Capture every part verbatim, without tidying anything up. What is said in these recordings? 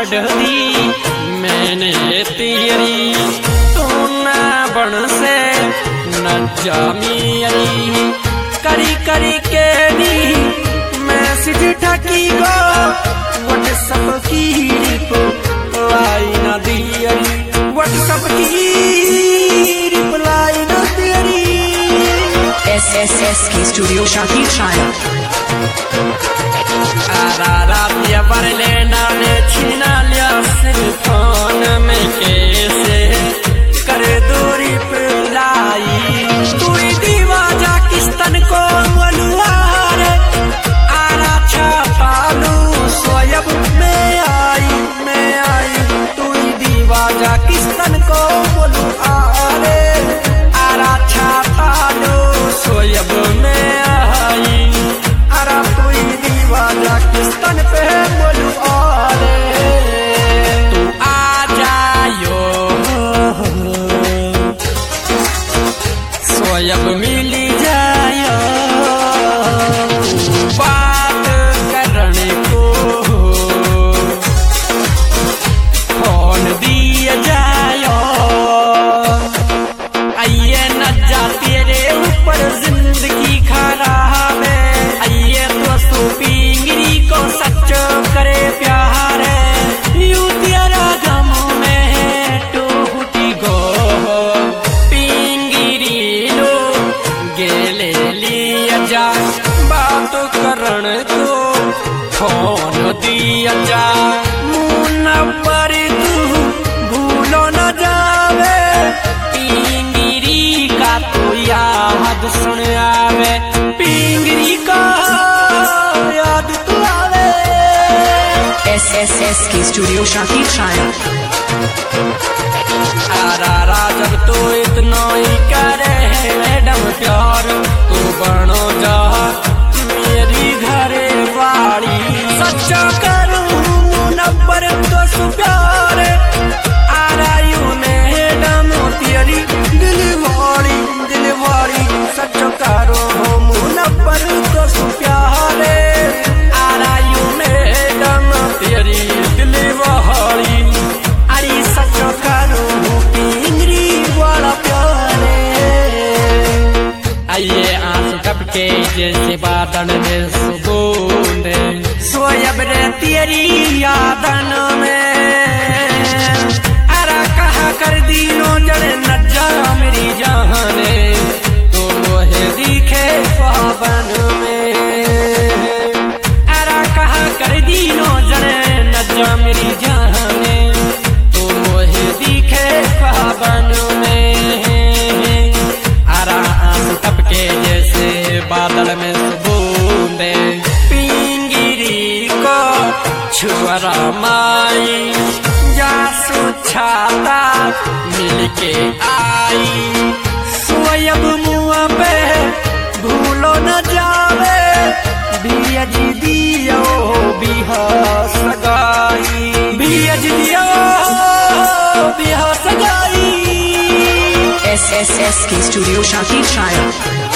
छड़ दी मैंने तेरी, तू ना बन से न जामियरी। करी करी के नी मैसेज ठकी गो व्हाट्सएप की रिप्लाई न दियरी, व्हाट्सएप की रिप्लाई न दियरी। एस एस एस की स्टूडियो शाकिर शायर। आरा रातिया पर लेना ने छीना लिया सिर फोन में, कैसे कर दूरी पे लाई। तू दीवा जा किस्तन को मनुआर, आरा छापालू सोयब में आई में आई। तू दीवा जा किस्तन को मनुआर, आरा छापालू सोयब में आई। आरा तू दीवा जा किस्तन पे मनुआर, तू आ जायो सोयब मिली जायो। बात करने को फोन दिया जायो, आइए न जा तेरे ऊपर जिंदगी खराब है। आइए तो सुपिंगरी को सच करे प्यार है, यू तेरा गम में टूटी गो पिंगरी लो गेले लिया जा। बात करण को फोन दिया जा, मुनव्वर तू भूलो न जावे। पिंगरी का तो याद सुन आवे, पिंगरी का याद तो आवे। एस एस एस की स्टूडियो शाकिर शायर। आरा राजब तो इतना ही करे है मैडम प्यार, तू बनो जा मेरी घरे वाली। सच्चा करूं मुनव्वर तो सु प्यार, आरा यू मैडम तेरी दिल वाली दिल वाली। सच्चा करो मुनव्वर तो सु प्यार, आरा यू मैडम तेरी दिल वाली। अरे सच्चा करो पिंगरी वाला प्यार। आइए आंसू टपके जैसे बादल में सुकून, सोयब रे तेरी यादन में। अरा कहा कर दीनो जड़े न जा मेरी जाने, तो मोहे दिखे पावन में। अरा कहा कर दीनो जड़े न जा मेरी जाने, तो मोहे दिखे पावन में। अरा आंसू टपके जैसे बादल में सुबूंदे, पिंगरी को छुअरा माई जासु छाता मिलके आई। सोयब मुआ पे भूलो न जावे, बियज दियो बिहा सगाई, बियज दियो बिहा सगाई। एस एस एस की स्टूडियो शाकिर शायर।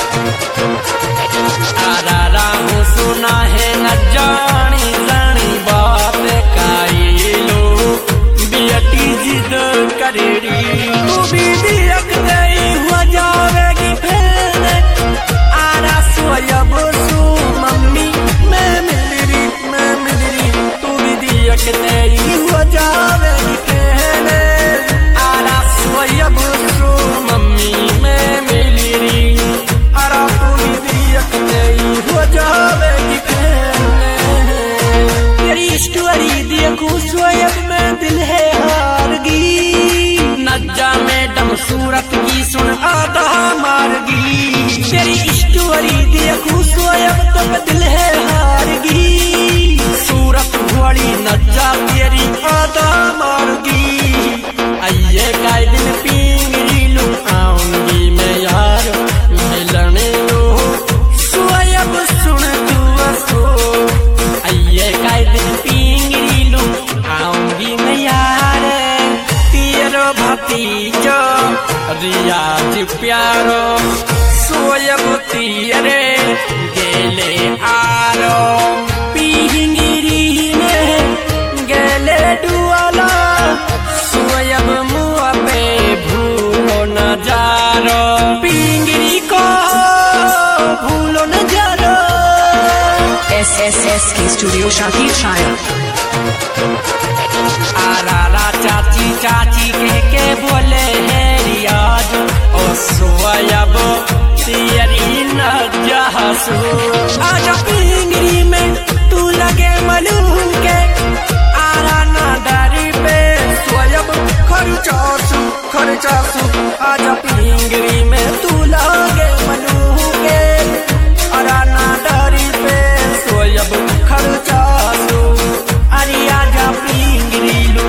आरा राहु सुना है न जानी जानी बात काई लो, बियटी जिद करेरी। तू भी दियक गई हुआ जावेगी फिर, आरा सोयब सु मम्मी मैं मिलरी मैं मिलरी। तू भी दियक गई हुआ जावेगी फिर, आरा सोयब सु मम्मी मैं मिलरी। आरा तू भी दियक गई हुआ जावेगी फिर, तेरी स्टोरी देखूं सोयब में दिल है हारगी। नज्जा मैडम सूरत की सुन आधा मारगी, तेरी स्टोरी देखूं सोयब तो दिल है हारगी। सूरत घोड़ी नज्जा तेरी आधा मारगी। आइए काय दिन पिंगरी लू आऊंगी मैं यार मिलने लो, सोयब सुन तू सो। आइए काय दिन पिंगरी लू आऊंगी मैं यार, तेरो भतीजो रियाज प्यारो। सोयब तेरे गेले आ S K Studio Shakir Shaya. आरारा चाची चाची कह के बोले है रियाज ओ सोयब तेरी न जहसू आजा पिंगरी में तू लगे मलूम के आरा ना दारी पे सोयब खर्चासू खर्चासू आजा पिंगरी में तू लगे मलूम के आरा ना दारी पे सोयब खर्चासू अरे आजा पिंगरी लू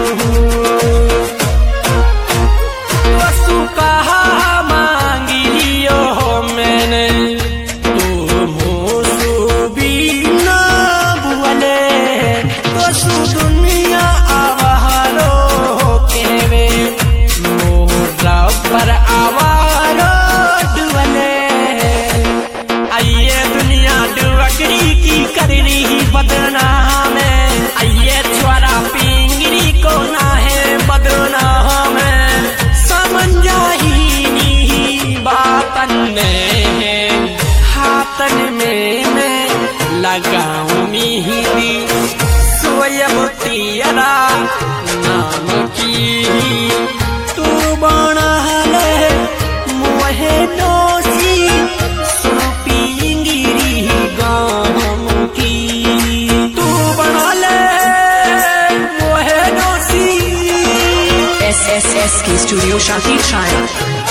वसु कहा मांगी लियो मैंने तू मुसु भी न बुअले वसु दुनिया आवारो केवे मोरा पर आवारो दुअले आइए दुनिया दुअकड़ी की कर रही बदनाम आइए छोरा पिंगरी को ना है बदनाम समझ जाही बातन में हाथन में मैं लगाऊं मेहंदी सोयब तेरा नाम की तू बना ले मोहे दोषी सो पिंगरी गाम की तू बना ले मोहे दोषी S S S K Studio Shakir Shaya.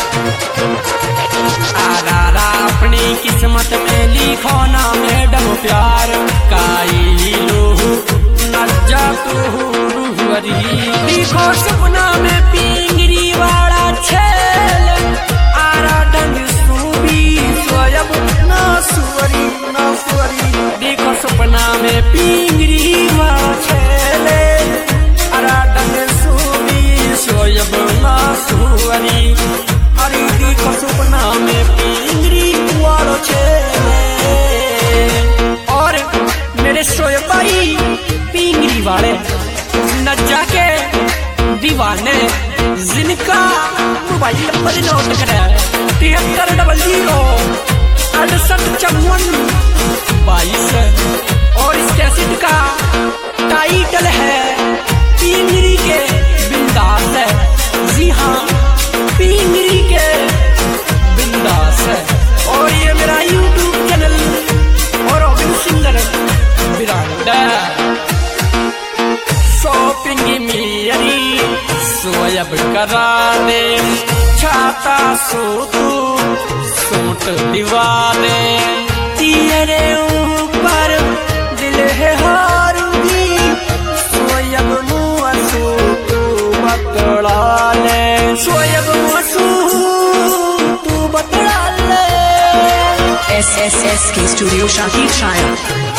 आरारा अपनी किस्मत में लिखो ना मैडम प्यार काई लो नज्जा तू रूहरी लिखो सपना में पिंगरी वाला छेल आरा डंग सूबी सोयब ना सुवरी ना सुवरी देखो सपना में पिंगरी वाला छेल आरा डंग सूबी सोयब ना सुवरी अरे देखो सपना में पिंगरी वाला छेले और मेरे सोए भाई पिंगरी वाले नज्जा के दीवाने जिनका मोबाइल नंबर नोट करे तिहत्तर डबल जीरो अड़सठ चौवन बाईस और इस कैसेट का टाइटल है पिंगरी के बिंदास है। जी हाँ पिंगरी के बिंदास है और ये मेरा यूट्यूब चैनल और रॉबिन सिंगर बिरांडा शॉपिंग मेरी सोयब करा दे छाता सो तू सूट दिवा दे तेरे ऊपर दिल है हारूंगी सोयब मुआ सो तू बतला ले सोयब मुआ तू बतला ले S S S K Studio Shakir Shaya.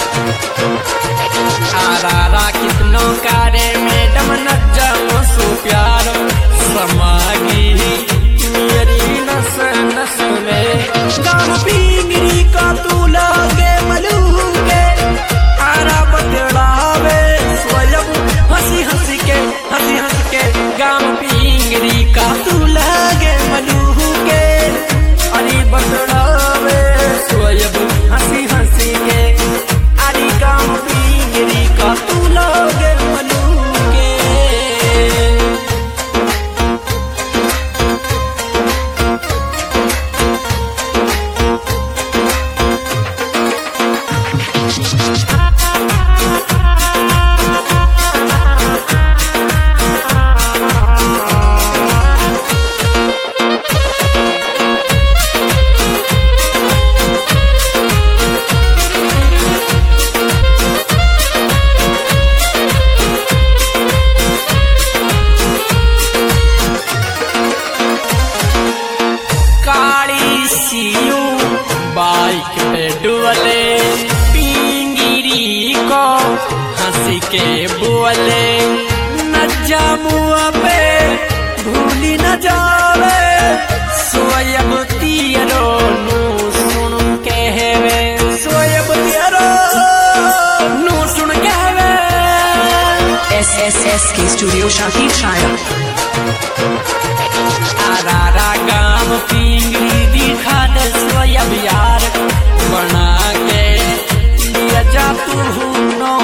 आरारा कितनों कारे मैडम नज्जा मुसु प्यार समागी मेरी नस नस में गाम पिंगरी का तू लागे मलूम के आरा बतलावे सोयब हंसी हंसी के हंसी हंसी के गाम पिंगरी का तू लागे मलूम के अरे बतलावे सोयब हंसी हंसी के अरे गाम पिंगरी का तू लागे मलूम के काली सीयू बाइक पे डुअले पिंगरी को हंसी के बोले नज्जा मुआ पे भूली न जावे सोयब तियरो नू सुन कहवे सोयब तियरो नू सुन कहवे S S S K Studio Shakir Shaya. आरारा गाम पिंगरी दिखा दे सोयब यार बना के दिया जा तू नौ